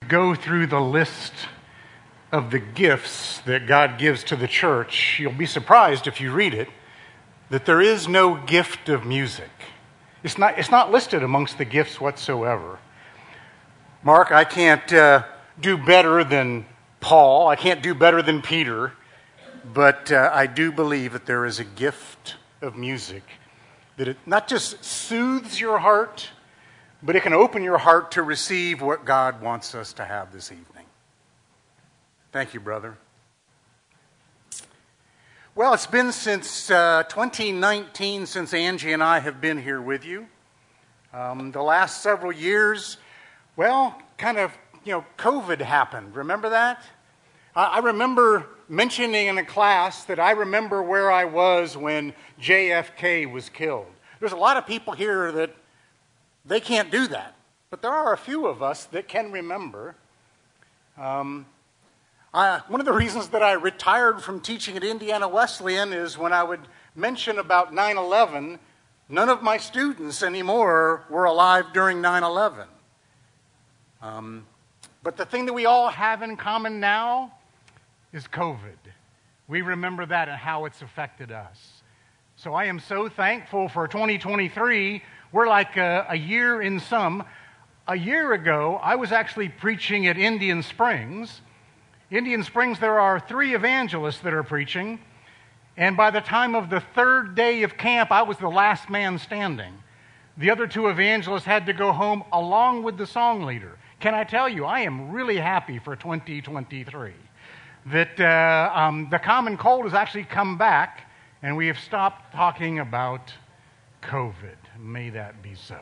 go through the list of the gifts that God gives to the church, you'll be surprised if you read it that there is no gift of music. It's not listed amongst the gifts whatsoever. Mark, I can't do better than Paul. I can't do better than Peter. But I do believe that there is a gift of music, that it not just soothes your heart, but it can open your heart to receive what God wants us to have this evening. Thank you, brother. Well, it's been since 2019 since Angie and I have been here with you. The last several years, well, COVID happened. Remember that? I remember mentioning in a class that I remember where I was when JFK was killed. There's a lot of people here that they can't do that, but there are a few of us that can remember. One of the reasons that I retired from teaching at Indiana Wesleyan is when I would mention about 9/11, none of my students anymore were alive during 9/11. But the thing that we all have in common now is COVID. We remember that and how it's affected us. So I am so thankful for 2023. We're like a year in some. A year ago, I was actually preaching at Indian Springs. Indian Springs, there are 3 evangelists that are preaching. And by the time of the 3rd day of camp, I was the last man standing. The other 2 evangelists had to go home along with the song leader. Can I tell you, I am really happy for 2023. That the common cold has actually come back, and we have stopped talking about COVID. May that be so.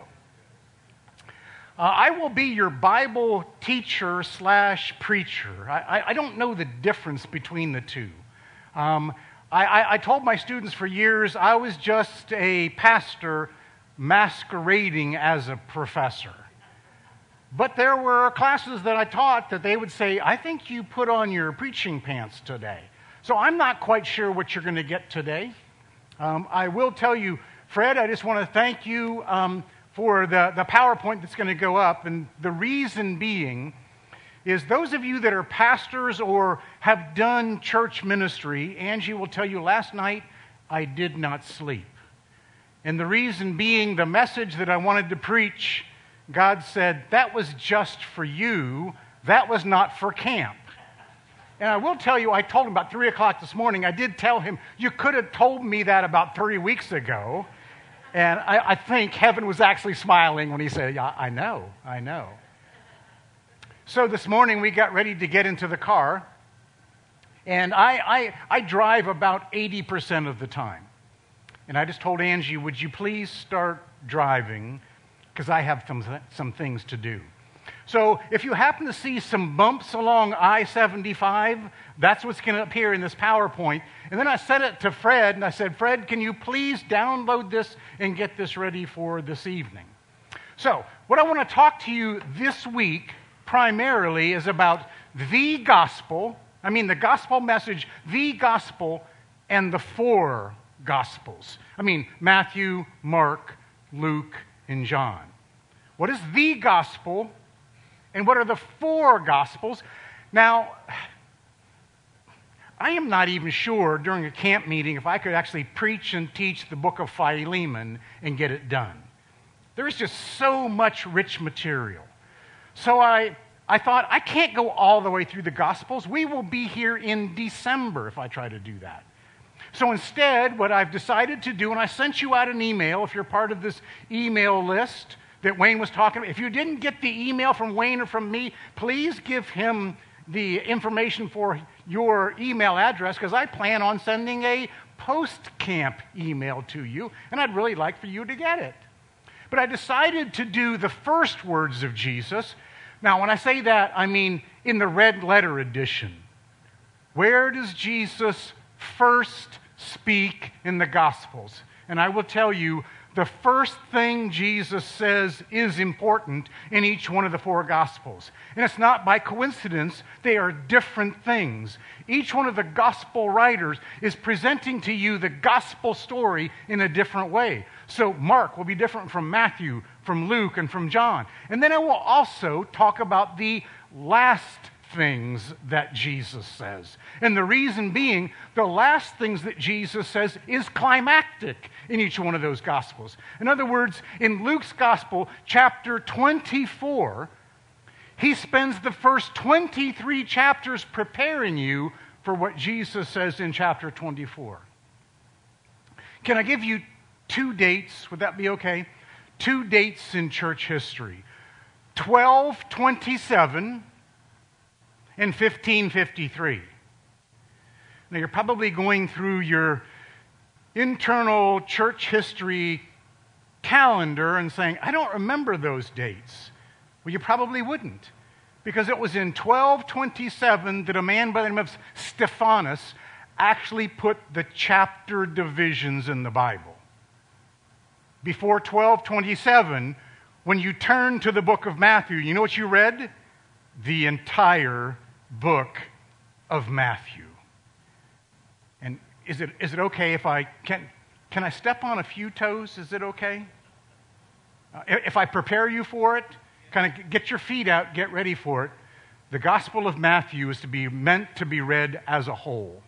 I will be your Bible teacher / preacher. I don't know the difference between the two. I told my students for years I was just a pastor masquerading as a professor. But there were classes that I taught that they would say, I think you put on your preaching pants today. So I'm not quite sure what you're going to get today. I will tell you, Fred, I just want to thank you for the PowerPoint that's going to go up. And the reason being is those of you that are pastors or have done church ministry, Angie will tell you last night I did not sleep. And the reason being the message that I wanted to preach, God said, that was just for you. That was not for camp. And I will tell you, I told him about 3 o'clock this morning, I did tell him, you could have told me that about 3 weeks ago. And I think heaven was actually smiling when he said, yeah, I know. So this morning we got ready to get into the car. And I drive about 80% of the time. And I just told Angie, would you please start driving? Because I have some things to do. So if you happen to see some bumps along I-75, that's what's going to appear in this PowerPoint. And then I sent it to Fred, and I said, Fred, can you please download this and get this ready for this evening? So what I want to talk to you this week primarily is about the gospel, the gospel message, the gospel, and the 4 gospels. Matthew, Mark, Luke, and John. What is the gospel, and what are the 4 gospels? Now, I am not even sure during a camp meeting if I could actually preach and teach the book of Philemon and get it done. There is just so much rich material. So I thought, I can't go all the way through the gospels. We will be here in December if I try to do that. So instead, what I've decided to do, and I sent you out an email, if you're part of this email list that Wayne was talking about. If you didn't get the email from Wayne or from me, please give him the information for your email address, because I plan on sending a post-camp email to you, and I'd really like for you to get it. But I decided to do the first words of Jesus. Now, when I say that, I mean in the red letter edition. Where does Jesus first speak in the Gospels? And I will tell you, the first thing Jesus says is important in each one of the 4 Gospels. And it's not by coincidence. They are different things. Each one of the Gospel writers is presenting to you the Gospel story in a different way. So Mark will be different from Matthew, from Luke, and from John. And then I will also talk about the last things that Jesus says. And the reason being, the last things that Jesus says is climactic in each one of those Gospels. In other words, in Luke's Gospel, chapter 24, he spends the first 23 chapters preparing you for what Jesus says in chapter 24. Can I give you 2 dates? Would that be okay? 2 dates in church history. 1227 and 1553. Now, you're probably going through your internal church history calendar and saying, I don't remember those dates. Well, you probably wouldn't, because it was in 1227 that a man by the name of Stephanus actually put the chapter divisions in the Bible. Before 1227, when you turn to the book of Matthew, you know what you read? The entire book of Matthew. And is it okay if can I step on a few toes? Is it okay? If I prepare you for it, kind of get your feet out, get ready for it. The Gospel of Matthew is meant to be read as a whole.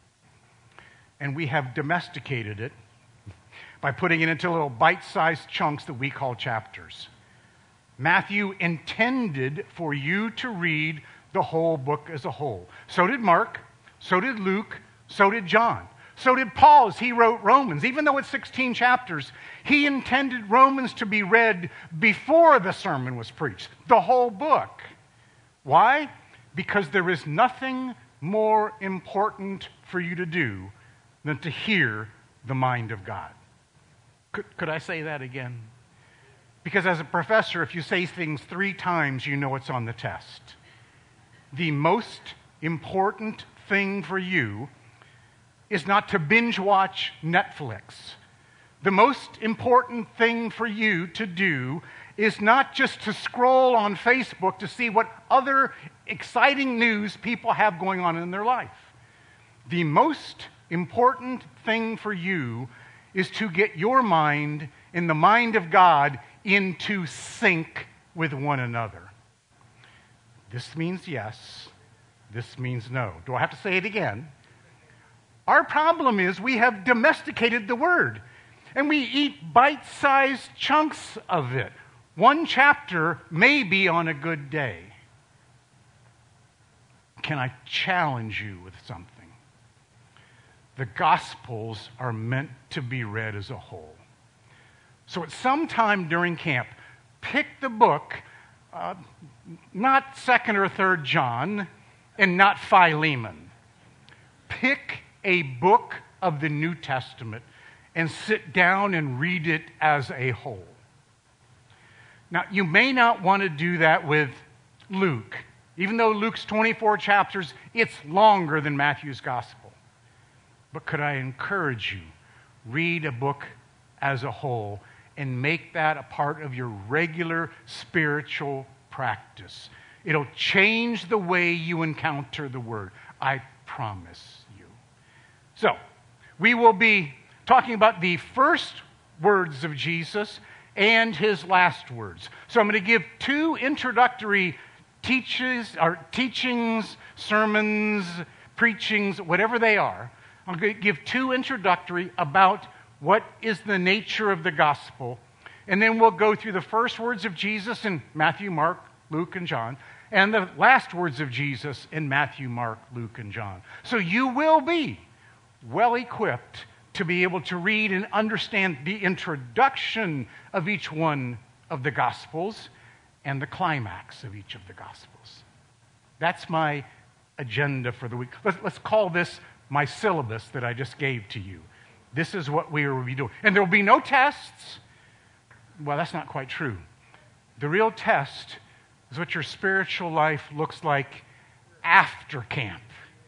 And we have domesticated it by putting it into little bite-sized chunks that we call chapters. Matthew intended for you to read the whole book as a whole. So did Mark, so did Luke, so did John. So did Paul as he wrote Romans. Even though it's 16 chapters, he intended Romans to be read before the sermon was preached, the whole book. Why? Because there is nothing more important for you to do than to hear the mind of God. Could I say that again? Because as a professor, if you say things 3 times, you know it's on the test. The most important thing for you is not to binge watch Netflix. The most important thing for you to do is not just to scroll on Facebook to see what other exciting news people have going on in their life. The most important thing for you is to get your mind and the mind of God into sync with one another. This means yes. This means no. Do I have to say it again? Our problem is we have domesticated the word, and we eat bite-sized chunks of it. 1 chapter may be on a good day. Can I challenge you with something? The Gospels are meant to be read as a whole. So at some time during camp, pick the book, not 2nd or 3rd John, and not Philemon. Pick a book of the New Testament and sit down and read it as a whole. Now, you may not want to do that with Luke. Even though Luke's 24 chapters, it's longer than Matthew's Gospel. But could I encourage you, read a book as a whole and make that a part of your regular spiritual practice. It'll change the way you encounter the Word. I promise you. So, we will be talking about the first words of Jesus and his last words. So I'm going to give 2 introductory teachings, sermons, preachings, whatever they are. I'm going to give 2 introductory about what is the nature of the gospel. And then we'll go through the first words of Jesus in Matthew, Mark, Luke, and John, and the last words of Jesus in Matthew, Mark, Luke, and John. So you will be well equipped to be able to read and understand the introduction of each one of the Gospels and the climax of each of the Gospels. That's my agenda for the week. Let's call this my syllabus that I just gave to you. This is what we will be doing. And there will be no tests. Well, that's not quite true. The real test is what your spiritual life looks like after camp.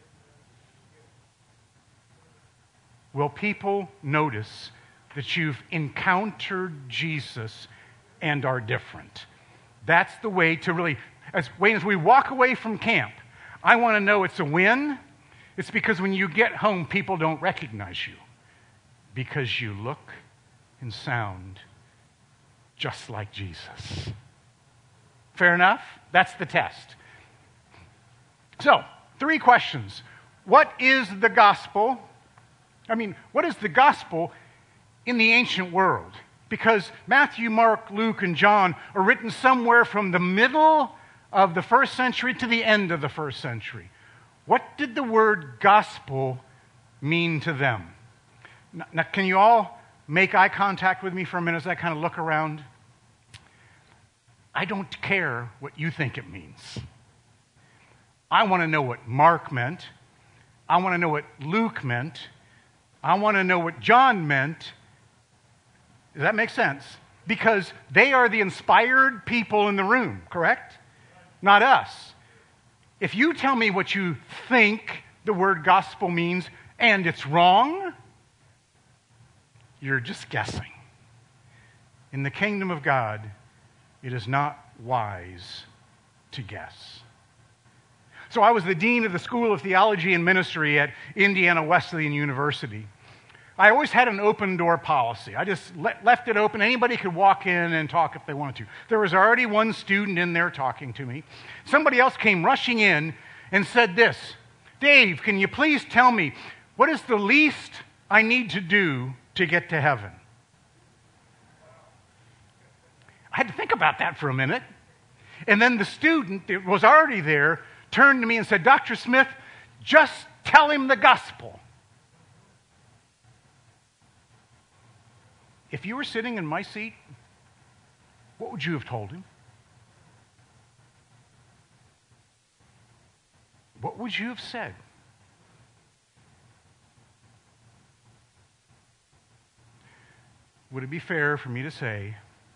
Will people notice that you've encountered Jesus and are different? That's the way to really, as we walk away from camp, I want to know it's a win. It's because when you get home, people don't recognize you because you look and sound just like Jesus. Fair enough? That's the test. So, 3 questions. What is the gospel? What is the gospel in the ancient world? Because Matthew, Mark, Luke, and John are written somewhere from the middle of the 1st century to the end of the 1st century. What did the word gospel mean to them? Now, can you all make eye contact with me for a minute as I kind of look around? I don't care what you think it means. I want to know what Mark meant. I want to know what Luke meant. I want to know what John meant. Does that make sense? Because they are the inspired people in the room, correct? Not us. If you tell me what you think the word gospel means and it's wrong, you're just guessing. In the kingdom of God, it is not wise to guess. So I was the dean of the School of Theology and Ministry at Indiana Wesleyan University. I always had an open door policy. I just left it open. Anybody could walk in and talk if they wanted to. There was already one student in there talking to me. Somebody else came rushing in and said this, "Dave, can you please tell me what is the least I need to do to get to heaven?" I had to think about that for a minute. And then the student that was already there turned to me and said, "Dr. Smith, just tell him the gospel." If you were sitting in my seat, what would you have told him? What would you have said? Would it be fair for me to say,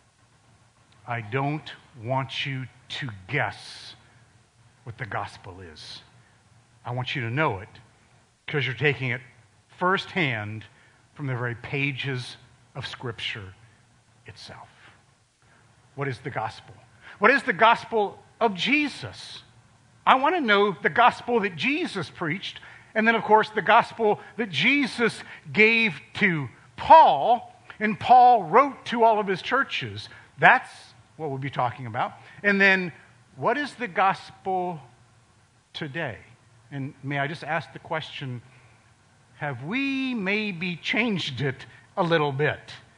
I don't want you to guess what the gospel is. I want you to know it because you're taking it firsthand from the very pages of Scripture itself. What is the gospel? What is the gospel of Jesus? I want to know the gospel that Jesus preached, and then, of course, the gospel that Jesus gave to Paul, and Paul wrote to all of his churches. That's what we'll be talking about. And then, what is the gospel today? And may I just ask the question, have we maybe changed it a little bit?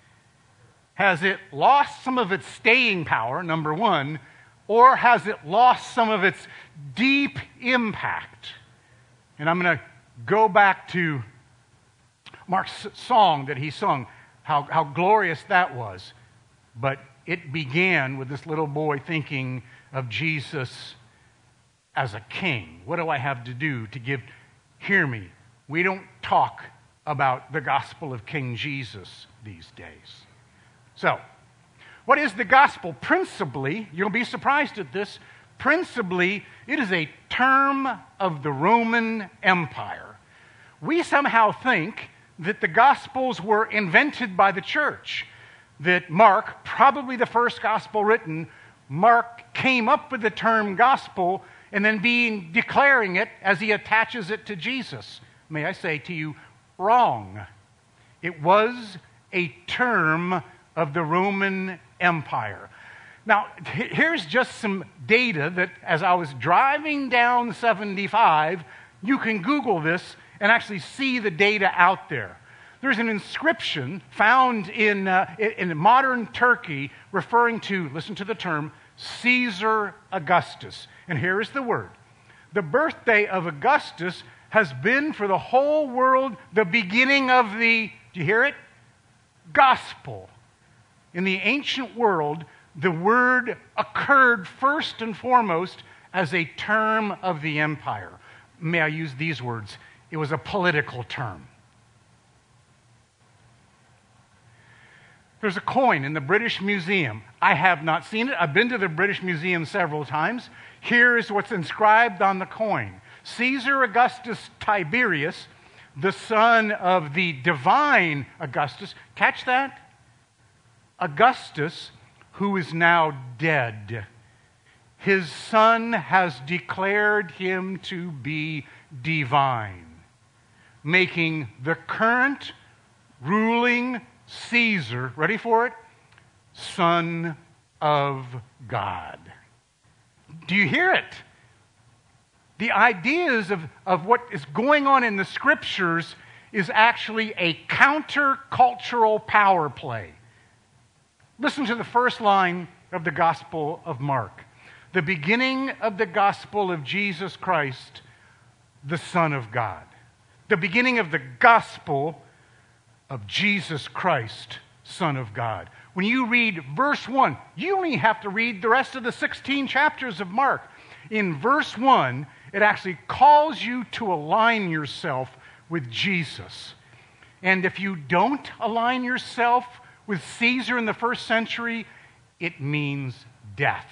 Has it lost some of its staying power, number one, or has it lost some of its deep impact? And I'm going to go back to Mark's song that he sung, how glorious that was. But it began with this little boy thinking of Jesus as a king. What do I have to do to give? Hear me. We don't talk about the gospel of King Jesus these days. So, what is the gospel? Principally, you'll be surprised at this, principally, it is a term of the Roman Empire. We somehow think that the gospels were invented by the church, that Mark, probably the first gospel written, Mark came up with the term gospel and then declaring it as he attaches it to Jesus. May I say to you, wrong. It was a term of the Roman Empire. Now, here's just some data that as I was driving down 75, you can Google this and actually see the data out there. There's an inscription found in modern Turkey referring to, listen to the term, Caesar Augustus. And here is the word. The birthday of Augustus has been for the whole world the beginning of the, do you hear it? Gospel. In the ancient world, the word occurred first and foremost as a term of the empire. May I use these words? It was a political term. There's a coin in the British Museum. I have not seen it. I've been to the British Museum several times. Here is what's inscribed on the coin. Caesar Augustus Tiberius, the son of the divine Augustus. Catch that? Augustus, who is now dead. His son has declared him to be divine, making the current ruling Caesar, ready for it? Son of God. Do you hear it? The ideas of what is going on in the Scriptures is actually a counter-cultural power play. Listen to the first line of the Gospel of Mark. The beginning of the gospel of Jesus Christ, the Son of God. The beginning of the gospel of Jesus Christ, Son of God. When you read verse 1, you only have to read the rest of the 16 chapters of Mark. In verse 1, it actually calls you to align yourself with Jesus. And if you don't align yourself with Caesar in the first century, it means death.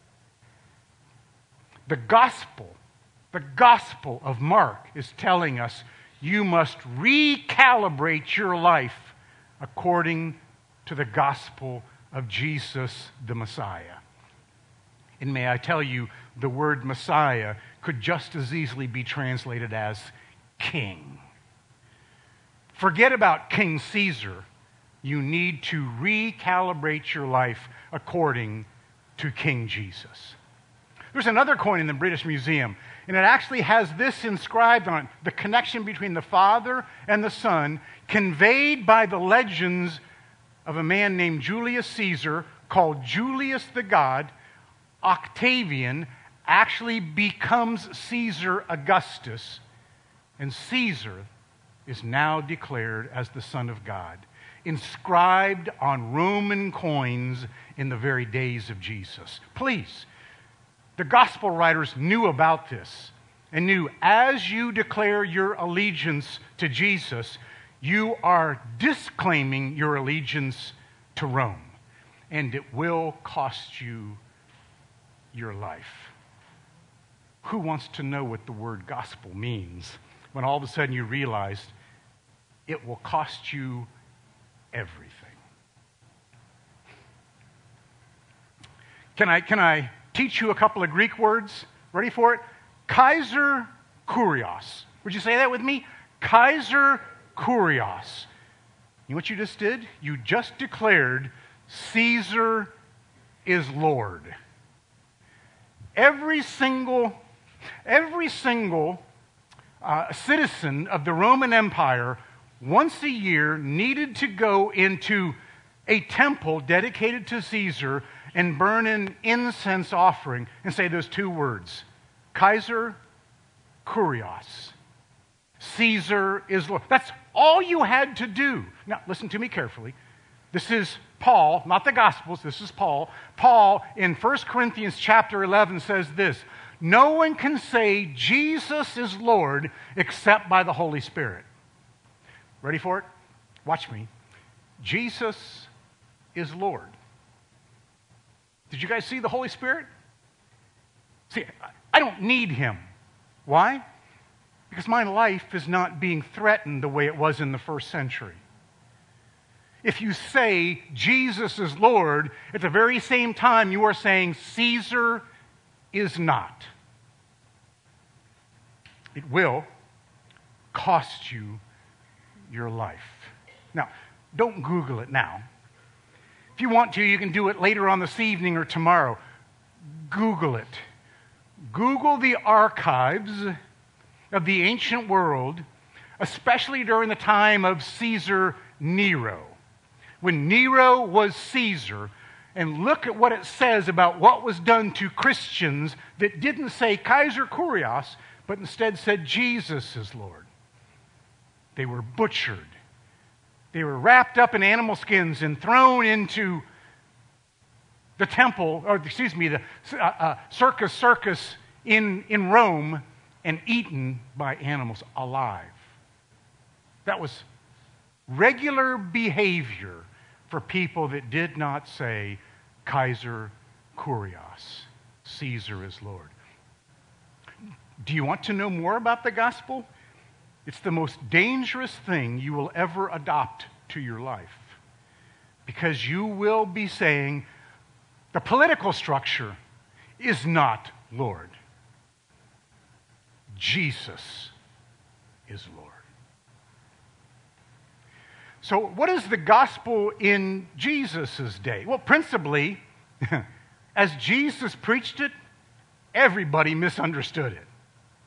The gospel of Mark is telling us you must recalibrate your life according to the gospel of Jesus the Messiah. And may I tell you, the word Messiah could just as easily be translated as king. Forget about King Caesar. You need to recalibrate your life according to King Jesus. There's another coin in the British Museum, and it actually has this inscribed on it: the connection between the Father and the Son, conveyed by the legends of a man named Julius Caesar, called Julius the God. Octavian actually becomes Caesar Augustus, and Caesar is now declared as the Son of God, inscribed on Roman coins in the very days of Jesus. Please, the gospel writers knew about this and knew as you declare your allegiance to Jesus, you are disclaiming your allegiance to Rome, and it will cost you your life. Who wants to know what the word gospel means when all of a sudden you realize it will cost you everything? Can I teach you a couple of Greek words? Ready for it? Kaiser Kurios. Would you say that with me? Kaiser Kurios. You know what you just did? You just declared Caesar is Lord. Every single citizen of the Roman Empire once a year needed to go into a temple dedicated to Caesar and burn an incense offering and say those two words: Kaiser Kurios. Caesar is Lord. That's all you had to do. Now, listen to me carefully. This is Paul, not the Gospels, this is Paul. Paul, in 1 Corinthians chapter 11, says this: no one can say Jesus is Lord except by the Holy Spirit. Ready for it? Watch me. Jesus is Lord. Did you guys see the Holy Spirit? See, I don't need him. Why? Because my life is not being threatened the way it was in the first century. If you say Jesus is Lord, at the very same time you are saying Caesar is not. It will cost you your life. Now, don't Google it now. If you want to, you can do it later on this evening or tomorrow. Google it. Google the archives of the ancient world, especially during the time of Caesar Nero. When Nero was Caesar, and look at what it says about what was done to Christians that didn't say Kaiser Kurios, but instead said Jesus is Lord. They were butchered. They were wrapped up in animal skins and thrown into the temple, or the circus in Rome, and eaten by animals alive. That was regular behavior for people that did not say Kaiser Kurios, Caesar is Lord. Do you want to know more about the gospel? It's the most dangerous thing you will ever adopt to your life, because you will be saying the political structure is not Lord. Jesus is Lord. So what is the gospel in Jesus' day? Well, principally, as Jesus preached it, everybody misunderstood it.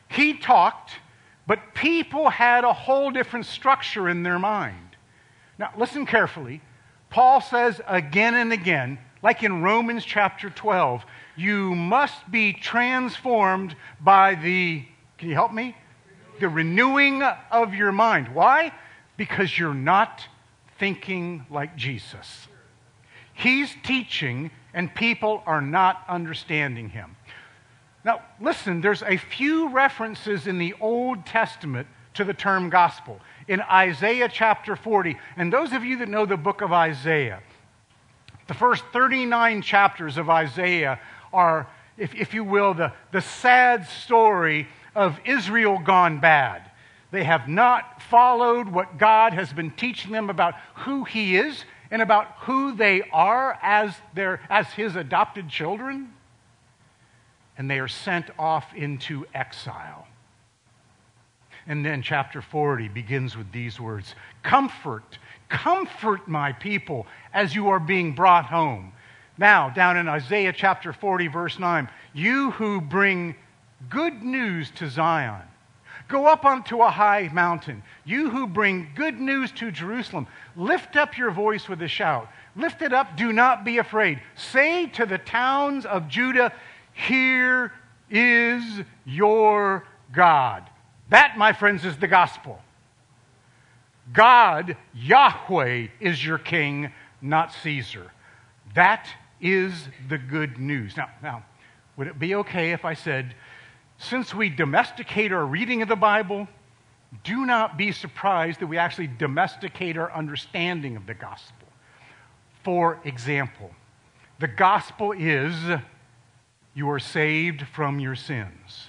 He talked, but people had a whole different structure in their mind. Now, listen carefully. Paul says again and again, like in Romans chapter 12, you must be transformed by can you help me? The renewing of your mind. Why? Because you're not thinking like Jesus. He's teaching, and people are not understanding him. Now, listen, there's a few references in the Old Testament to the term gospel. In Isaiah chapter 40, and those of you that know the book of Isaiah, the first 39 chapters of Isaiah are, if you will, the sad story of Israel gone bad. They have not followed what God has been teaching them about who he is and about who they are as his adopted children. And they are sent off into exile. And then chapter 40 begins with these words, comfort my people as you are being brought home. Now, down in Isaiah chapter 40, verse 9, you who bring good news to Zion, go up onto a high mountain. You who bring good news to Jerusalem, lift up your voice with a shout. Lift it up, do not be afraid. Say to the towns of Judah, here is your God. That, my friends, is the gospel. God, Yahweh, is your king, not Caesar. That is the good news. Now, would it be okay if I said, since we domesticate our reading of the Bible, do not be surprised that we actually domesticate our understanding of the gospel. For example, the gospel is you are saved from your sins.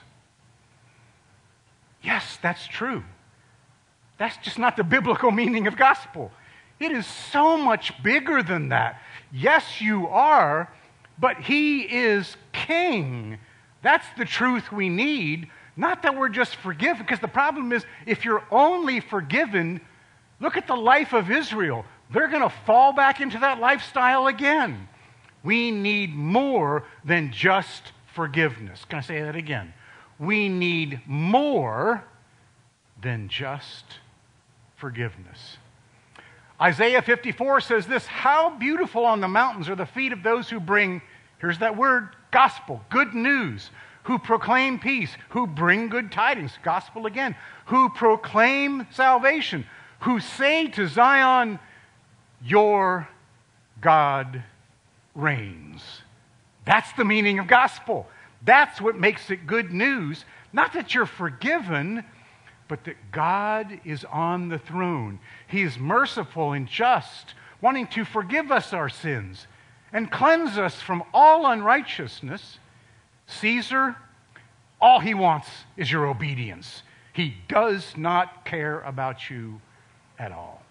Yes, that's true. That's just not the biblical meaning of gospel. It is so much bigger than that. Yes, you are, but he is king. That's the truth we need. Not that we're just forgiven, because the problem is if you're only forgiven, look at the life of Israel. They're going to fall back into that lifestyle again. We need more than just forgiveness. Can I say that again? We need more than just forgiveness. Isaiah 54 says this, how beautiful on the mountains are the feet of those who bring, here's that word, gospel, good news, who proclaim peace, who bring good tidings, gospel again, who proclaim salvation, who say to Zion, your God reigns. That's the meaning of gospel. That's what makes it good news. Not that you're forgiven, but that God is on the throne. He is merciful and just, wanting to forgive us our sins and cleanse us from all unrighteousness. Caesar, all he wants is your obedience. He does not care about you at all.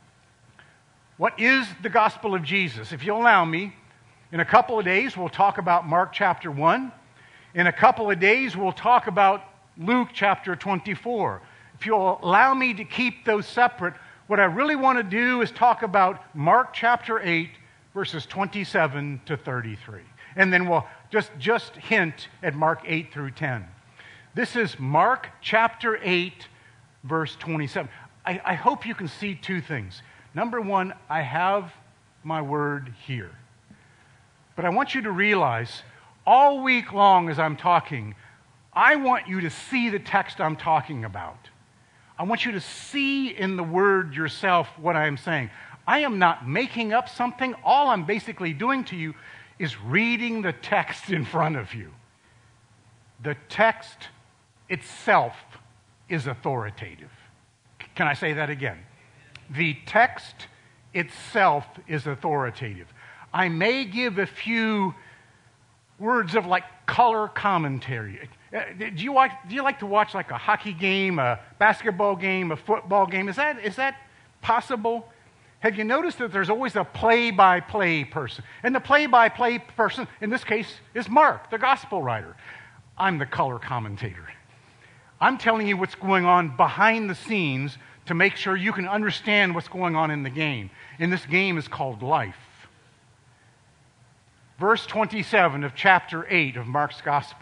What is the gospel of Jesus? If you'll allow me, in a couple of days we'll talk about Mark chapter 1. In a couple of days we'll talk about Luke chapter 24. If you'll allow me to keep those separate, what I really want to do is talk about Mark chapter 8, verses 27 to 33. And then we'll just hint at Mark 8 through 10. This is Mark chapter 8, verse 27. I hope you can see two things. Number one, I have my word here. But I want you to realize, all week long as I'm talking, I want you to see the text I'm talking about. I want you to see in the word yourself what I am saying. I am not making up something. All I'm basically doing to you is reading the text in front of you. The text itself is authoritative. Can I say that again? The text itself is authoritative. I may give a few words of like color commentary. Do you like to watch like a hockey game, a basketball game, a football game? Is that possible? Have you noticed that there's always a play-by-play person? And the play-by-play person, in this case, is Mark, the gospel writer. I'm the color commentator. I'm telling you what's going on behind the scenes to make sure you can understand what's going on in the game. And this game is called life. Verse 27 of chapter 8 of Mark's gospel.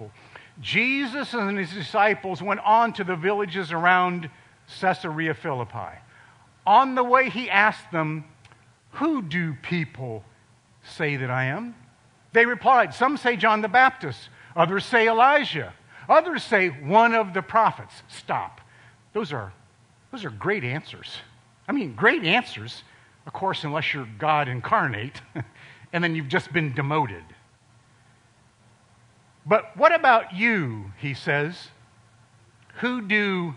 Jesus and his disciples went on to the villages around Caesarea Philippi. On the way, he asked them, "Who do people say that I am?" They replied, "Some say John the Baptist, others say Elijah, others say one of the prophets." Stop. Those are great answers. I mean, great answers, of course, unless you're God incarnate, and then you've just been demoted. But what about you, he says? Who do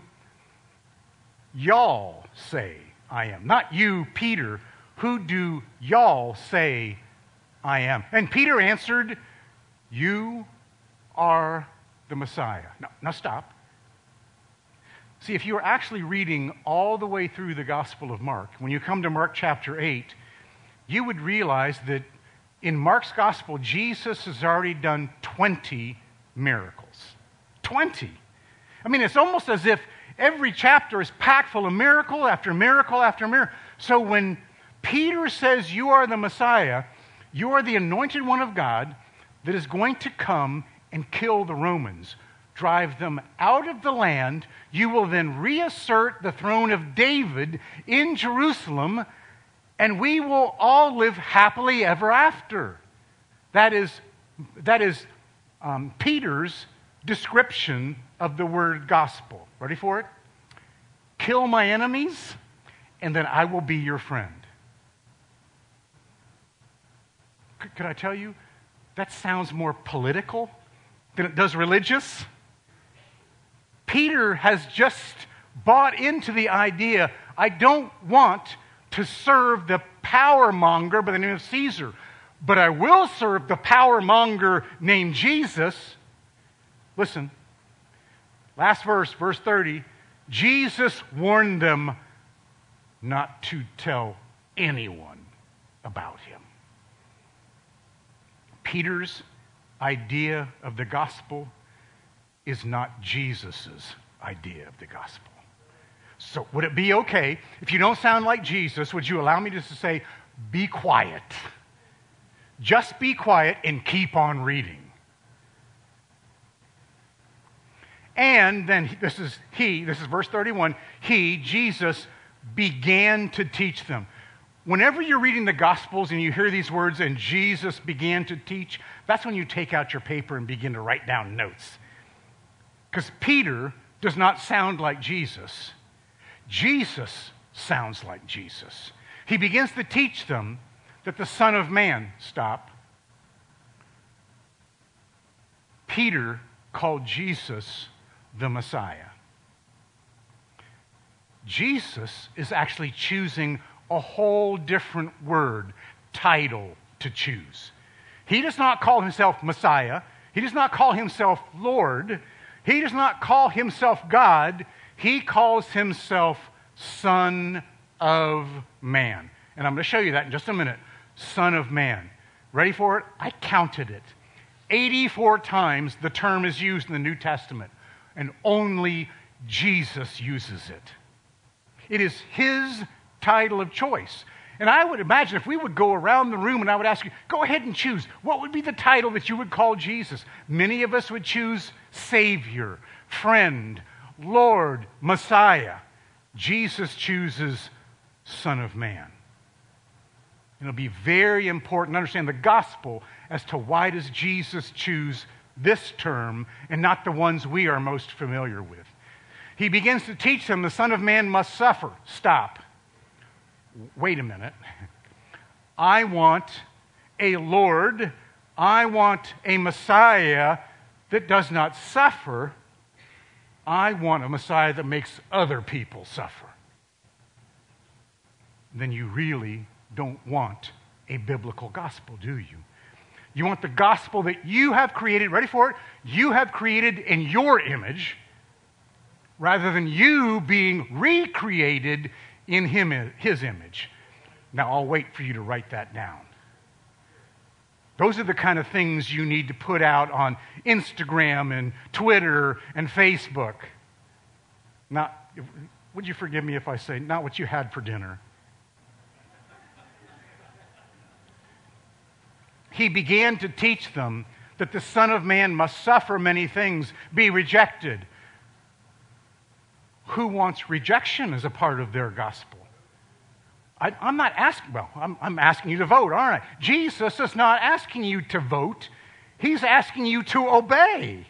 y'all say I am? Not you, Peter. Who do y'all say I am? And Peter answered, "You are the Messiah." Now stop. See, if you are actually reading all the way through the Gospel of Mark, when you come to Mark chapter 8, you would realize that in Mark's Gospel, Jesus has already done 20 miracles. 20. I mean, it's almost as if every chapter is packed full of miracle after miracle after miracle. So when Peter says, "You are the Messiah," you are the anointed one of God that is going to come and kill the Romans, drive them out of the land. You will then reassert the throne of David in Jerusalem, and we will all live happily ever after. That is Peter's description of the word gospel. Ready for it? Kill my enemies, and then I will be your friend. Could I tell you, that sounds more political than it does religious. Peter has just bought into the idea, I don't want to serve the power monger by the name of Caesar, but I will serve the power monger named Jesus. Listen, last verse, verse 30, Jesus warned them not to tell anyone about him. Peter's idea of the gospel is not Jesus's idea of the gospel. So would it be okay if you don't sound like Jesus, would you allow me just to say, be quiet? Just be quiet and keep on reading. And then this is verse 31, he, Jesus, began to teach them. Whenever you're reading the Gospels and you hear these words, and Jesus began to teach, that's when you take out your paper and begin to write down notes. Because Peter does not sound like Jesus. Jesus sounds like Jesus. He begins to teach them that the Son of Man, stop. Peter called Jesus the Messiah. Jesus is actually choosing a whole different word, title to choose. He does not call himself Messiah. He does not call himself Lord. He does not call himself God. He calls himself Son of Man. And I'm going to show you that in just a minute. Son of Man. Ready for it? I counted it. 84 times the term is used in the New Testament, and only Jesus uses it. It is his title of choice. And I would imagine if we would go around the room and I would ask you, go ahead and choose. What would be the title that you would call Jesus? Many of us would choose Savior, Friend, Lord, Messiah. Jesus chooses Son of Man. It'll be very important to understand the gospel as to why does Jesus choose this term and not the ones we are most familiar with. He begins to teach them the Son of Man must suffer. Stop. Wait a minute. I want a Lord, I want a Messiah that does not suffer. I want a Messiah that makes other people suffer. Then you really don't want a biblical gospel, do you? You want the gospel that you have created, ready for it? You have created in your image, rather than you being recreated in his image. Now, I'll wait for you to write that down. Those are the kind of things you need to put out on Instagram and Twitter and Facebook. Would you forgive me if I say, not what you had for dinner? He began to teach them that the Son of Man must suffer many things, be rejected. Who wants rejection as a part of their gospel? I'm not asking, well, I'm asking you to vote, aren't I? Jesus is not asking you to vote. He's asking you to obey.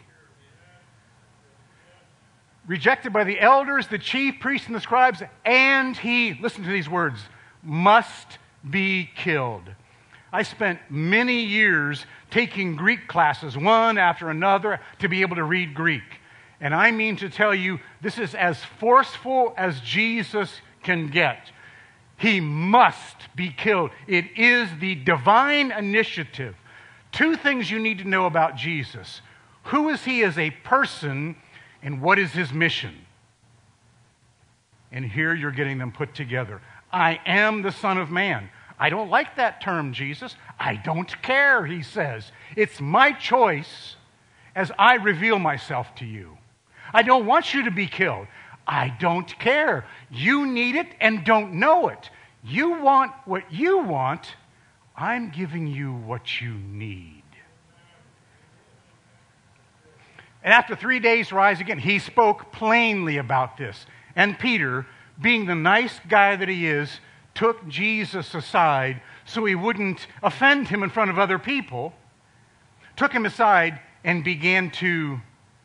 Rejected by the elders, the chief priests, and the scribes, and he, listen to these words, must be killed. I spent many years taking Greek classes, one after another, to be able to read Greek. And I mean to tell you, this is as forceful as Jesus can get. He must be killed. It is the divine initiative. Two things you need to know about Jesus. Who is he as a person, and what is his mission? And here you're getting them put together. I am the Son of Man. I don't like that term, Jesus. I don't care, he says. It's my choice as I reveal myself to you. I don't want you to be killed. I don't care. You need it and don't know it. You want what you want. I'm giving you what you need. And after 3 days, rise again. He spoke plainly about this. And Peter, being the nice guy that he is, took Jesus aside so he wouldn't offend him in front of other people, took him aside and began to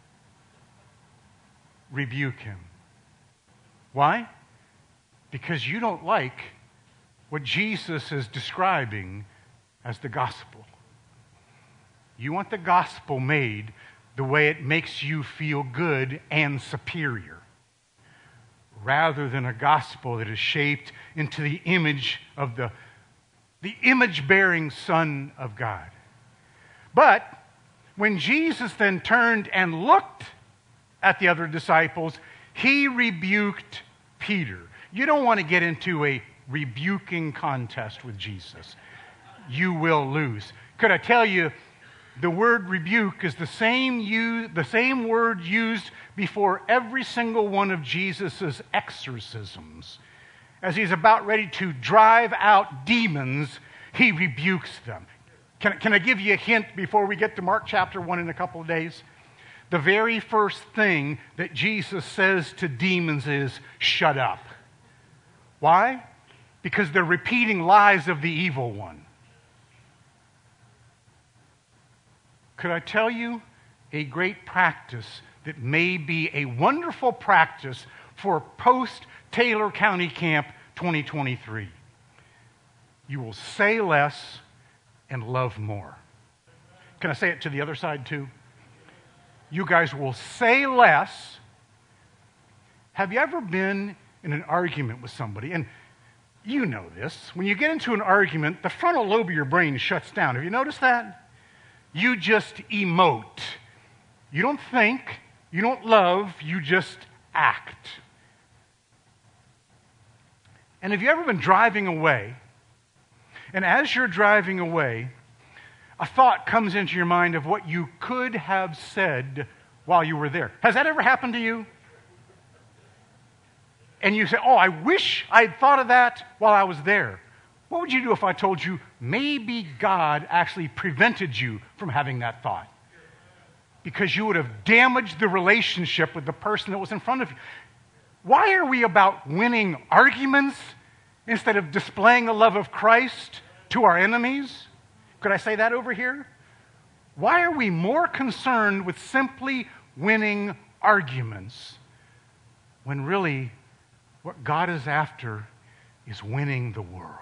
rebuke him. Why? Because you don't like what Jesus is describing as the gospel. You want the gospel made the way it makes you feel good and superior, rather than a gospel that is shaped into the image of the image-bearing Son of God. But when Jesus then turned and looked at the other disciples, he rebuked Peter. You don't want to get into a rebuking contest with Jesus. You will lose. Could I tell you, the word rebuke is the same word used before every single one of Jesus' exorcisms. As he's about ready to drive out demons, he rebukes them. Can I give you a hint before we get to Mark chapter 1 in a couple of days? The very first thing that Jesus says to demons is, shut up. Why? Because they're repeating lies of the evil one. Could I tell you a great practice that may be a wonderful practice for post-Taylor County Camp 2023? You will say less and love more. Can I say it to the other side too? You guys will say less. Have you ever been in an argument with somebody? And you know this. When you get into an argument, the frontal lobe of your brain shuts down. Have you noticed that? You just emote. You don't think, you don't love, you just act. And have you ever been driving away, and as you're driving away, a thought comes into your mind of what you could have said while you were there? Has that ever happened to you? And you say, oh, I wish I'd thought of that while I was there. What would you do if I told you maybe God actually prevented you from having that thought? Because you would have damaged the relationship with the person that was in front of you. Why are we about winning arguments instead of displaying the love of Christ to our enemies? Could I say that over here? Why are we more concerned with simply winning arguments when really what God is after is winning the world?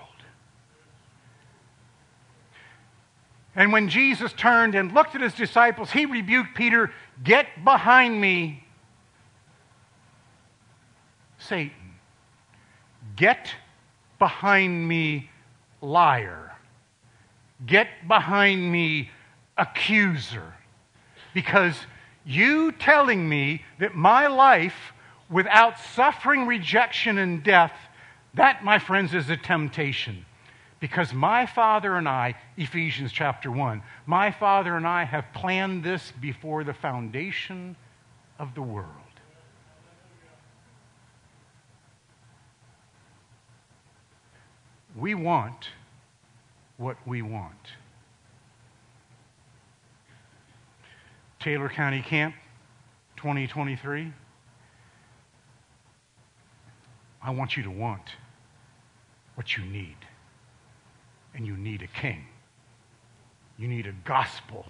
And when Jesus turned and looked at his disciples, he rebuked Peter, "Get behind me, Satan. Get behind me, liar. Get behind me, accuser. Because you telling me that my life without suffering rejection and death, that, my friends, is a temptation. Because my Father and I, Ephesians chapter 1, my Father and I have planned this before the foundation of the world." We want what we want. Taylor County Camp 2023. I want you to want what you need. And you need a king. You need a gospel.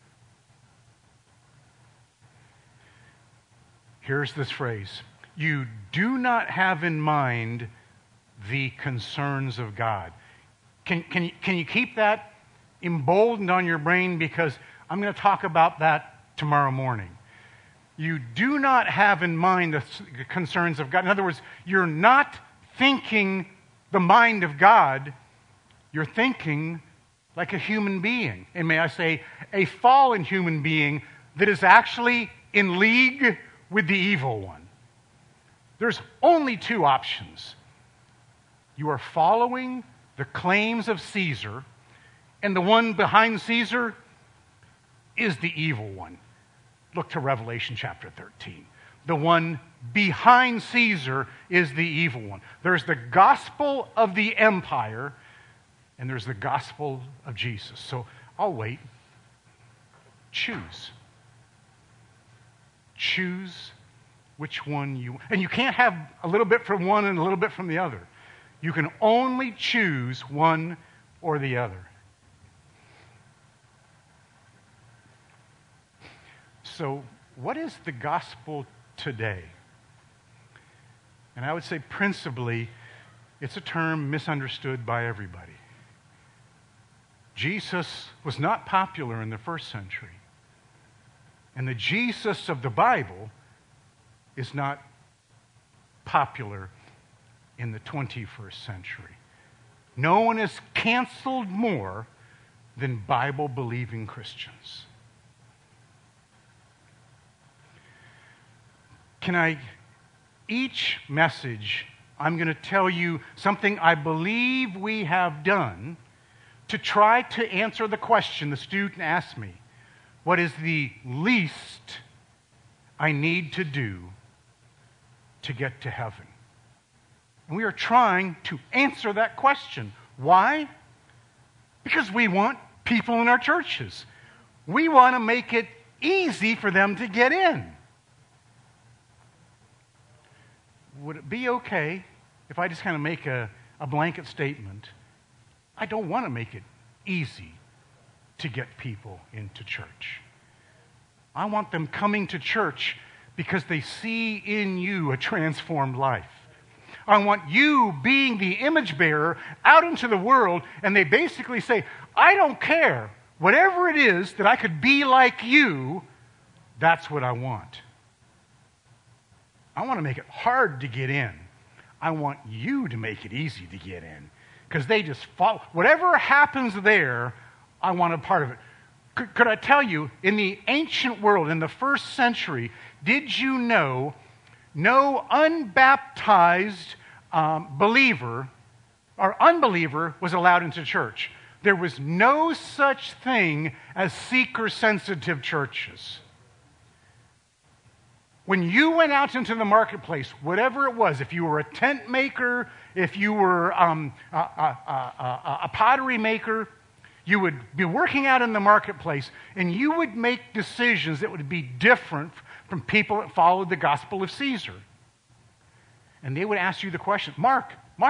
Here's this phrase. You do not have in mind the concerns of God. Can you keep that emboldened on your brain? Because I'm going to talk about that tomorrow morning. You do not have in mind the concerns of God. In other words, you're not thinking the mind of God. You're thinking like a human being. And may I say, a fallen human being that is actually in league with the evil one. There's only two options. You are following the claims of Caesar, and the one behind Caesar is the evil one. Look to Revelation chapter 13. The one behind Caesar is the evil one. There's the gospel of the empire, and there's the gospel of Jesus. So I'll wait. Choose. Choose which one you... And you can't have a little bit from one and a little bit from the other. You can only choose one or the other. So, what is the gospel today? And I would say principally, it's a term misunderstood by everybody. Jesus was not popular in the first century. And the Jesus of the Bible is not popular in the 21st century. No one is canceled more than Bible-believing Christians. Each message, I'm going to tell you something I believe we have done to try to answer the question the student asked me. What is the least I need to do to get to heaven? And we are trying to answer that question. Why? Because we want people in our churches. We want to make it easy for them to get in. Would it be okay if I just kind of make a blanket statement? I don't want to make it easy to get people into church. I want them coming to church because they see in you a transformed life. I want you being the image bearer out into the world, and they basically say, I don't care. Whatever it is that I could be like you, that's what I want. I want to make it hard to get in. I want you to make it easy to get in. Because they just follow. Whatever happens there, I want a part of it. Could I tell you, in the ancient world, in the first century, did you know no unbaptized believer or unbeliever was allowed into church? There was no such thing as seeker-sensitive churches. When you went out into the marketplace, whatever it was, if you were a tent maker, if you were a pottery maker, you would be working out in the marketplace, and you would make decisions that would be different from people that followed the gospel of Caesar. And they would ask you the question, Mark,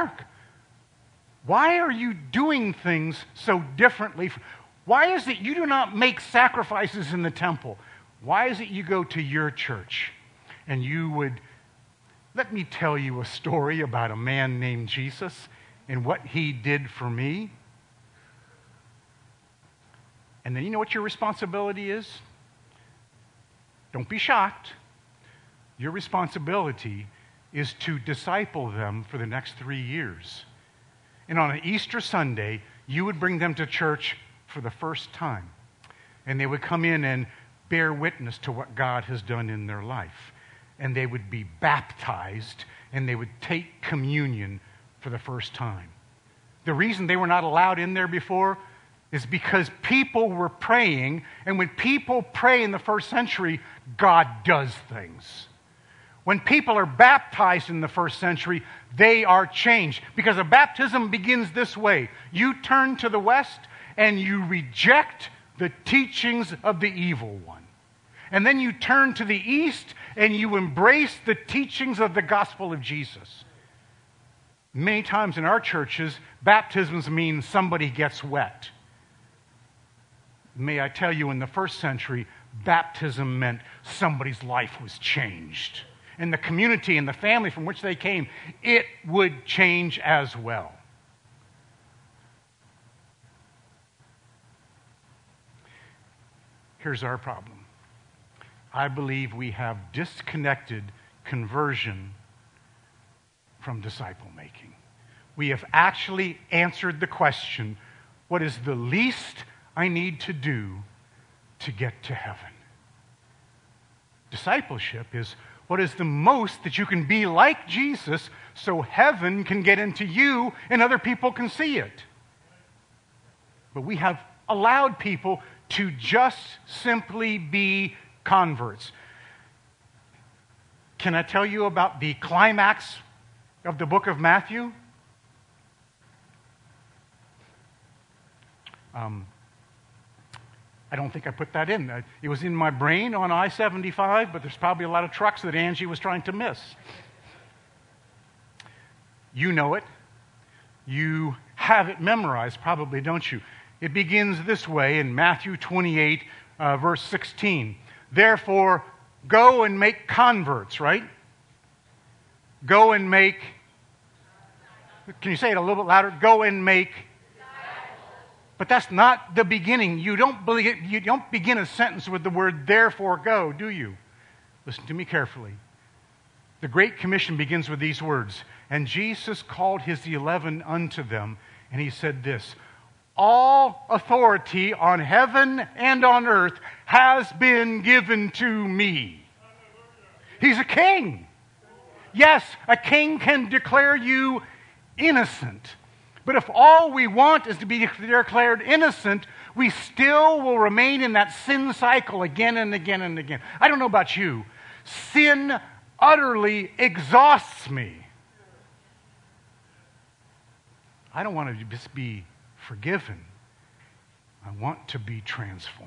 why are you doing things so differently? Why is it you do not make sacrifices in the temple? Why is it you go to your church? And you would, let me tell you a story about a man named Jesus and what he did for me. And then you know what your responsibility is? Don't be shocked. Your responsibility is to disciple them for the next 3 years. And on an Easter Sunday, you would bring them to church for the first time. And they would come in and bear witness to what God has done in their life. And they would be baptized, and they would take communion for the first time. The reason they were not allowed in there before is because people were praying, and when people pray in the first century, God does things. When people are baptized in the first century, they are changed. Because a baptism begins this way. You turn to the west, and you reject the teachings of the evil one. and then you turn to the east and you embrace the teachings of the gospel of Jesus. Many times in our churches, baptisms mean somebody gets wet. May I tell you, in the first century, baptism meant somebody's life was changed. And the community and the family from which they came, it would change as well. Here's our problem. I believe we have disconnected conversion from disciple making. We have actually answered the question, what is the least I need to do to get to heaven? Discipleship is what is the most that you can be like Jesus so heaven can get into you and other people can see it. But we have allowed people to just simply be converts. Can I tell you about the climax of the book of Matthew? I don't think I put that in. It was in my brain on I-75, but there's probably a lot of trucks that Angie was trying to miss. You know it. You have it memorized, probably, don't you? It begins this way in Matthew 28, verse 16. Therefore, go and make converts, right? Go and make, can you say it a little bit louder? Go and make. But that's not the beginning. You don't begin a sentence with the word therefore go, do you? Listen to me carefully. The Great Commission begins with these words. And Jesus called his 11 unto them, and he said this, all authority on heaven and on earth has been given to me. He's a king. Yes, a king can declare you innocent. But if all we want is to be declared innocent, we still will remain in that sin cycle again and again and again. I don't know about you. Sin utterly exhausts me. I don't want to just be forgiven. I want to be transformed.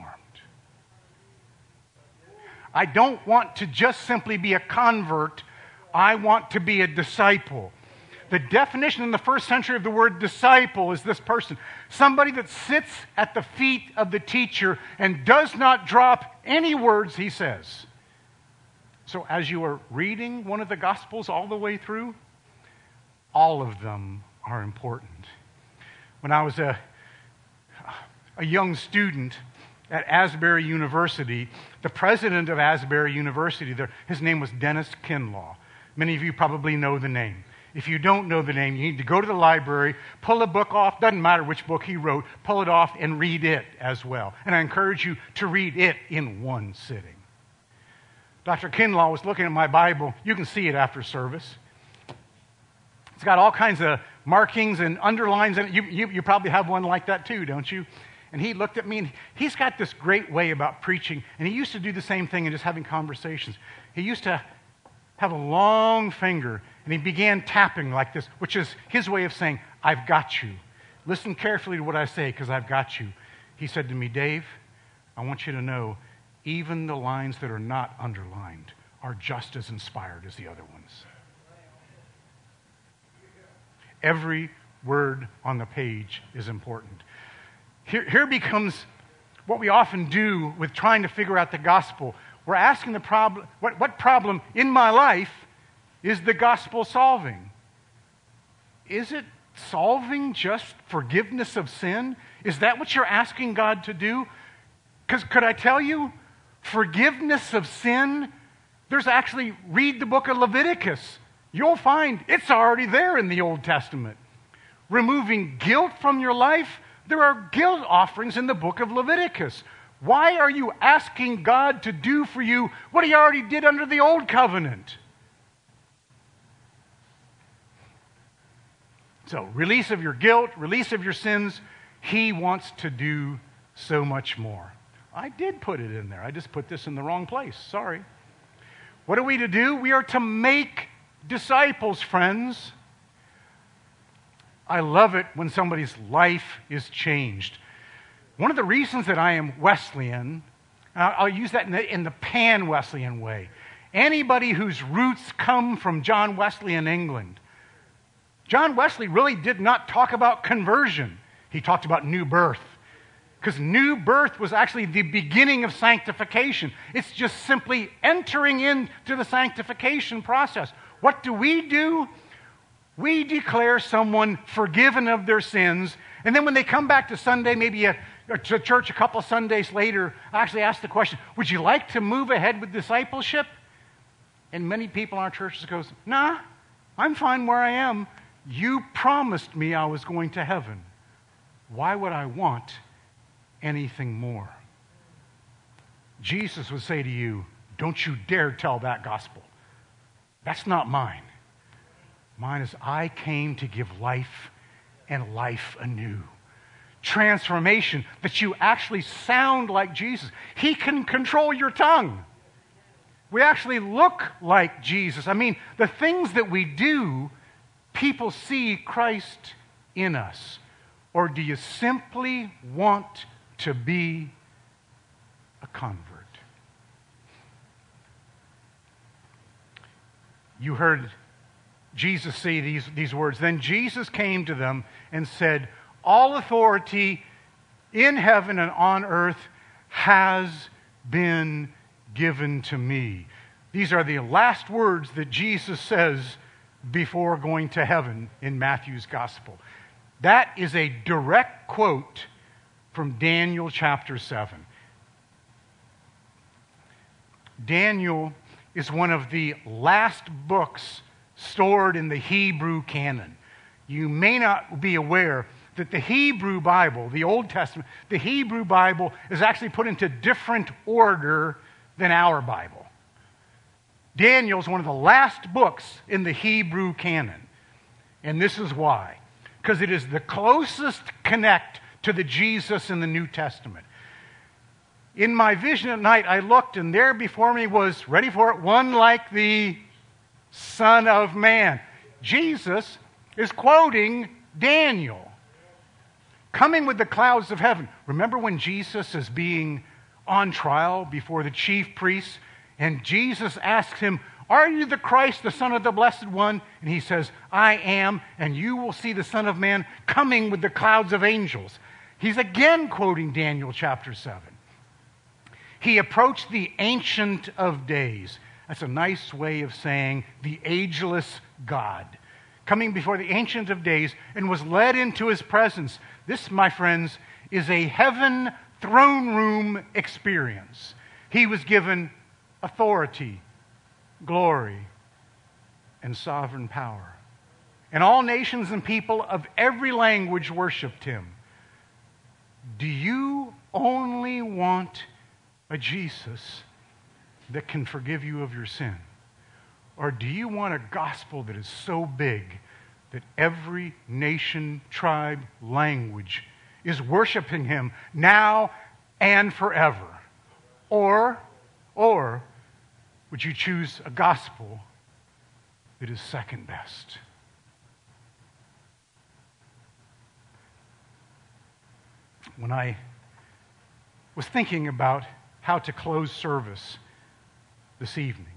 I don't want to just simply be a convert. I want to be a disciple. The definition in the first century of the word disciple is this person. Somebody that sits at the feet of the teacher and does not drop any words he says. So as you are reading one of the Gospels all the way through, all of them are important. When I was a young student at Asbury University, the president of Asbury University, his name was Dennis Kinlaw. Many of you probably know the name. If you don't know the name, you need to go to the library, pull a book off, doesn't matter which book he wrote, pull it off and read it as well. And I encourage you to read it in one sitting. Dr. Kinlaw was looking at my Bible. You can see it after service. It's got all kinds of markings and underlines in it. You probably have one like that too, don't you? And he looked at me, and he's got this great way about preaching, and he used to do the same thing and just having conversations. He used to have a long finger, and he began tapping like this, which is his way of saying, I've got you. Listen carefully to what I say, because I've got you. He said to me, Dave, I want you to know, even the lines that are not underlined are just as inspired as the other ones. Every word on the page is important. Here becomes what we often do with trying to figure out the gospel. We're asking the problem, what problem in my life is the gospel solving? Is it solving just forgiveness of sin? Is that what you're asking God to do? Because could I tell you, forgiveness of sin, there's actually, read the book of Leviticus. You'll find it's already there in the Old Testament. Removing guilt from your life, there are guilt offerings in the book of Leviticus. Why are you asking God to do for you what he already did under the old covenant? So, release of your guilt, release of your sins, he wants to do so much more. I did put it in there. I just put this in the wrong place. Sorry. What are we to do? We are to make disciples, friends. I love it when somebody's life is changed. One of the reasons that I am Wesleyan I'll use that in the pan-Wesleyan way. Anybody whose roots come from John Wesley in England. John Wesley really did not talk about conversion. He talked about new birth. Because new birth was actually the beginning of sanctification. It's just simply entering into the sanctification process. What do? We declare someone forgiven of their sins, and then when they come back to Sunday, maybe to church a couple of Sundays later, I actually ask the question, would you like to move ahead with discipleship? And many people in our churches goes, nah, I'm fine where I am. You promised me I was going to heaven. Why would I want anything more? Jesus would say to you, don't you dare tell that gospel. That's not mine. Mine is I came to give life and life anew. Transformation, that you actually sound like Jesus. He can control your tongue. We actually look like Jesus. I mean, the things that we do, people see Christ in us. Or do you simply want to be a convert? You heard Jesus say these words. Then Jesus came to them and said, all authority in heaven and on earth has been given to me. These are the last words that Jesus says before going to heaven in Matthew's gospel. That is a direct quote from Daniel chapter 7. Daniel is one of the last books stored in the Hebrew canon. You may not be aware that the Hebrew Bible, the Old Testament, the Hebrew Bible is actually put into different order than our Bible. Daniel is one of the last books in the Hebrew canon. And this is why. Because it is the closest connect to the Jesus in the New Testament. In my vision at night, I looked, and there before me was, ready for it, one like the Son of Man. Jesus is quoting Daniel. Coming with the clouds of heaven. Remember when Jesus is being on trial before the chief priests, and Jesus asks him, are you the Christ, the Son of the Blessed One? And he says, I am, and you will see the Son of Man coming with the clouds of angels. He's again quoting Daniel chapter 7. He approached the Ancient of Days. That's a nice way of saying the ageless God. Coming before the Ancient of Days and was led into his presence. This, my friends, is a heaven throne room experience. He was given authority, glory, and sovereign power. And all nations and people of every language worshiped him. Do you only want a Jesus that can forgive you of your sin? Or do you want a gospel that is so big that every nation, tribe, language is worshiping him now and forever? Or would you choose a gospel that is second best? When I was thinking about how to close service this evening,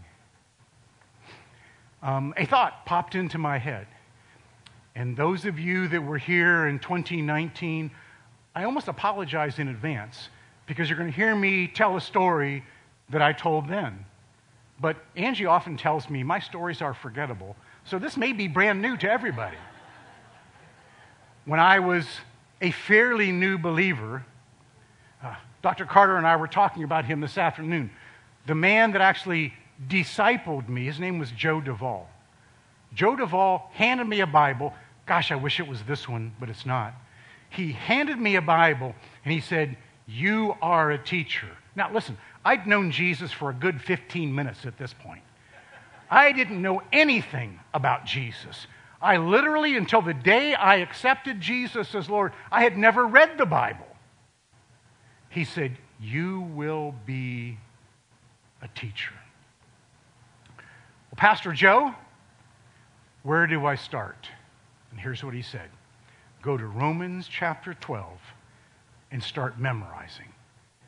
a thought popped into my head. And those of you that were here in 2019, I almost apologize in advance because you're going to hear me tell a story that I told then. But Angie often tells me my stories are forgettable, so this may be brand new to everybody. When I was a fairly new believer, Dr. Carter and I were talking about him this afternoon. The man that actually discipled me, his name was Joe Duvall. Joe Duvall handed me a Bible. Gosh, I wish it was this one, but it's not. He handed me a Bible, and he said, you are a teacher. Now, listen, I'd known Jesus for a good 15 minutes at this point. I didn't know anything about Jesus. I literally, until the day I accepted Jesus as Lord, I had never read the Bible. He said, you will be a teacher. Well, Pastor Joe, where do I start? And here's what he said. Go to Romans chapter 12 and start memorizing.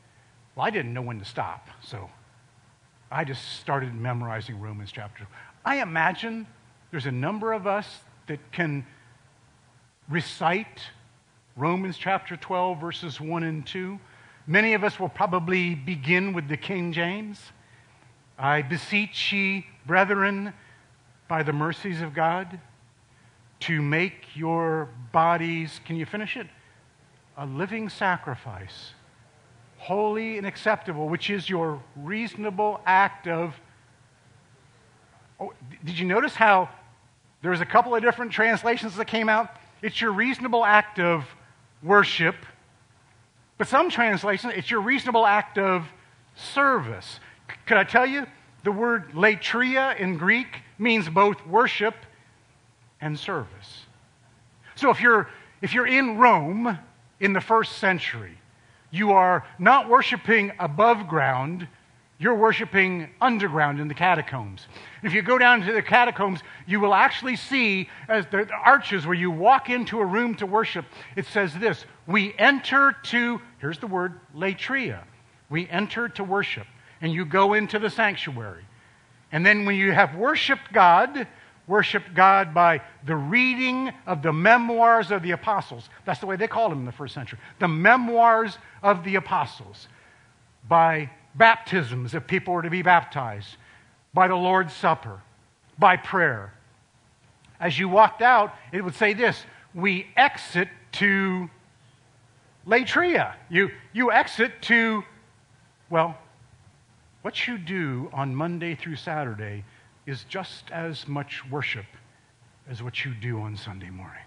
Well, I didn't know when to stop, so I just started memorizing Romans chapter 2. I imagine there's a number of us that can recite Romans chapter 12, verses 1 and 2. Many of us will probably begin with the King James. I beseech ye, brethren, by the mercies of God, to make your bodies, can you finish it? A living sacrifice, holy and acceptable, which is your reasonable act of... Oh, did you notice how there's a couple of different translations that came out? It's your reasonable act of worship. But some translations, it's your reasonable act of service. Could I tell you, the word latria in Greek means both worship and service. So if you're in Rome in the first century, you are not worshiping above ground, you're worshiping underground in the catacombs. If you go down to the catacombs, you will actually see, as the arches where you walk into a room to worship, it says this: we enter to, here's the word, latria. We enter to worship. And you go into the sanctuary. And then when you have worship God by the reading of the memoirs of the apostles. That's the way they called them in the first century. The memoirs of the apostles. By baptisms, if people were to be baptized. By the Lord's Supper. By prayer. As you walked out, it would say this: we exit to latria. You exit to, well, what you do on Monday through Saturday is just as much worship as what you do on Sunday morning.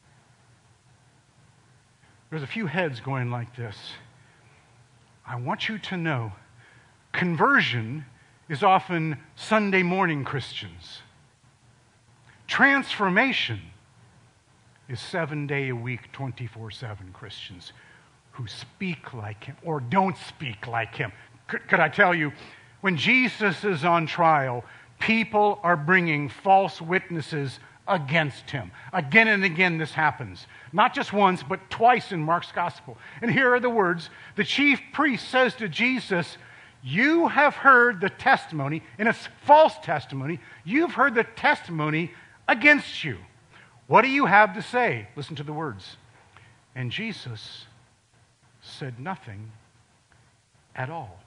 There's a few heads going like this. I want you to know, conversion is often Sunday morning Christians. Transformation is 7-day-a-week, 24/7 Christians who speak like him or don't speak like him. Could I tell you, when Jesus is on trial, people are bringing false witnesses against him. Again and again this happens. Not just once, but twice in Mark's gospel. And here are the words. The chief priest says to Jesus, you have heard the testimony, and it's false testimony. You've heard the testimony against you. What do you have to say? Listen to the words. And Jesus said nothing at all.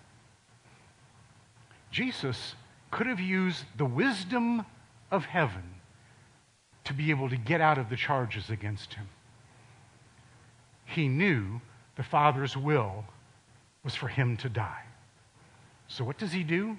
Jesus could have used the wisdom of heaven to be able to get out of the charges against him. He knew the Father's will was for him to die. So what does he do?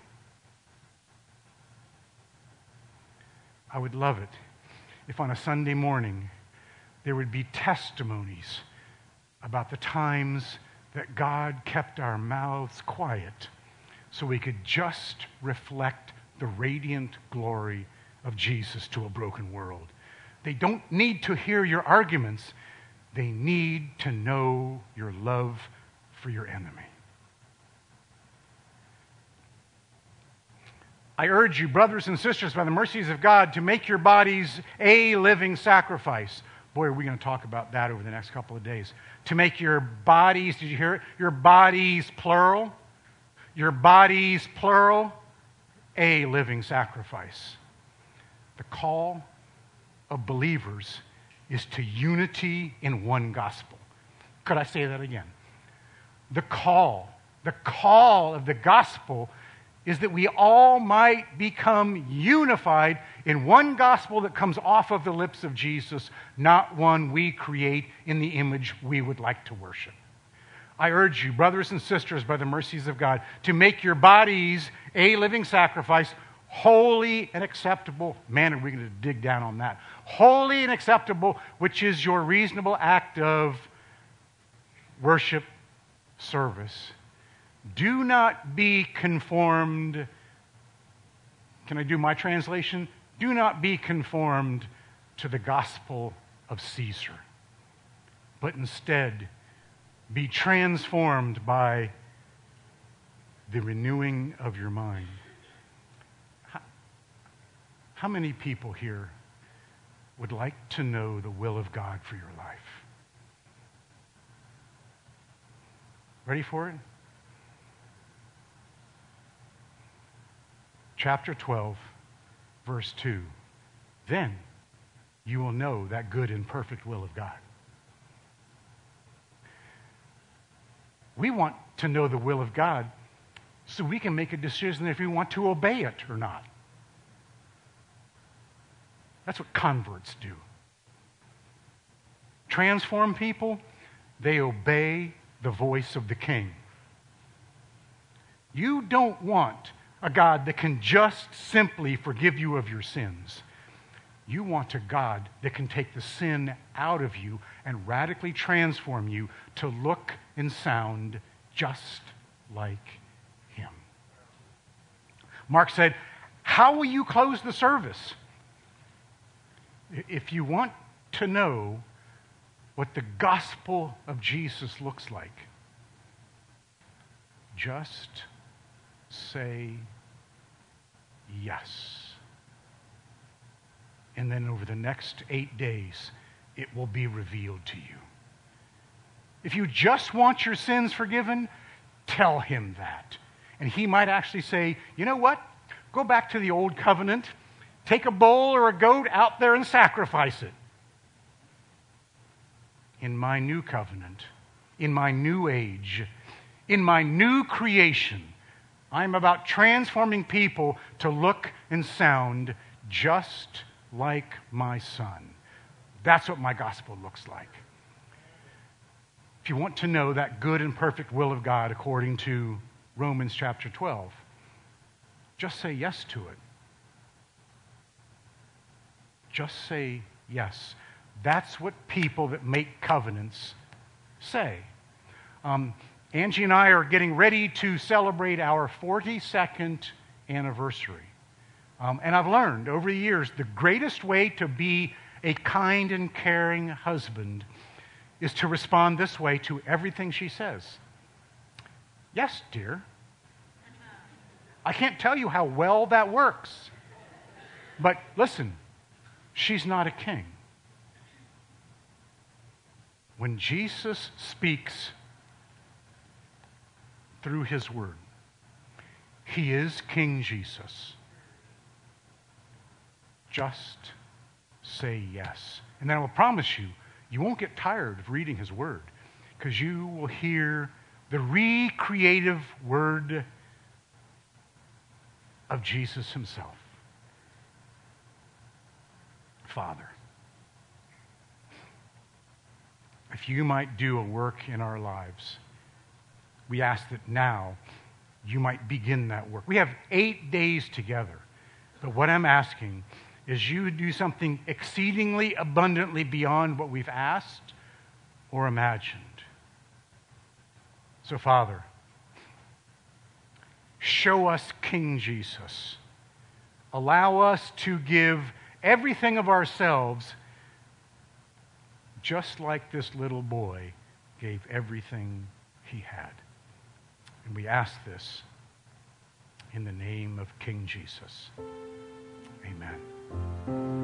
I would love it if on a Sunday morning there would be testimonies about the times that God kept our mouths quiet so we could just reflect the radiant glory of Jesus to a broken world. They don't need to hear your arguments. They need to know your love for your enemy. I urge you, brothers and sisters, by the mercies of God, to make your bodies a living sacrifice. Boy, are we going to talk about that over the next couple of days. To make your bodies, did you hear it? Your bodies, plural. Your bodies, plural, a living sacrifice. The call of believers is to unity in one gospel. Could I say that again? The call of the gospel is that we all might become unified in one gospel that comes off of the lips of Jesus, not one we create in the image we would like to worship. I urge you, brothers and sisters, by the mercies of God, to make your bodies a living sacrifice, holy and acceptable. Man, are we going to dig down on that. Holy and acceptable, which is your reasonable act of worship, service. Do not be conformed. Can I do my translation? Do not be conformed to the gospel of Caesar, but instead be transformed by the renewing of your mind. How many people here would like to know the will of God for your life? Ready for it? chapter 12, verse 2. Then you will know that good and perfect will of God. We want to know the will of God so we can make a decision if we want to obey it or not. That's what converts do. Transform people, they obey the voice of the King. You don't want a God that can just simply forgive you of your sins. You want a God that can take the sin out of you and radically transform you to look and sound just like Him. Mark said, "How will you close the service?" If you want to know what the gospel of Jesus looks like, just say yes. And then over the next 8 days, it will be revealed to you. If you just want your sins forgiven, tell Him that. And He might actually say, you know what? Go back to the old covenant. Take a bull or a goat out there and sacrifice it. In my new covenant, in my new age, in my new creation, I'm about transforming people to look and sound just like my Son. That's what my gospel looks like. If you want to know that good and perfect will of God according to Romans chapter 12, just say yes to it. Just say yes. That's what people that make covenants say. Angie and I are getting ready to celebrate our 42nd anniversary. And I've learned over the years the greatest way to be a kind and caring husband is to respond this way to everything she says. Yes, dear. I can't tell you how well that works. But listen, she's not a king. When Jesus speaks through His Word, He is King Jesus. Just say yes. And then I will promise you, you won't get tired of reading His Word because you will hear the recreative word of Jesus Himself. Father, if you might do a work in our lives, we ask that now you might begin that work. We have 8 days together, but what I'm asking is you do something exceedingly abundantly beyond what we've asked or imagined. So, Father, show us King Jesus. Allow us to give everything of ourselves just like this little boy gave everything he had. And we ask this in the name of King Jesus. Amen.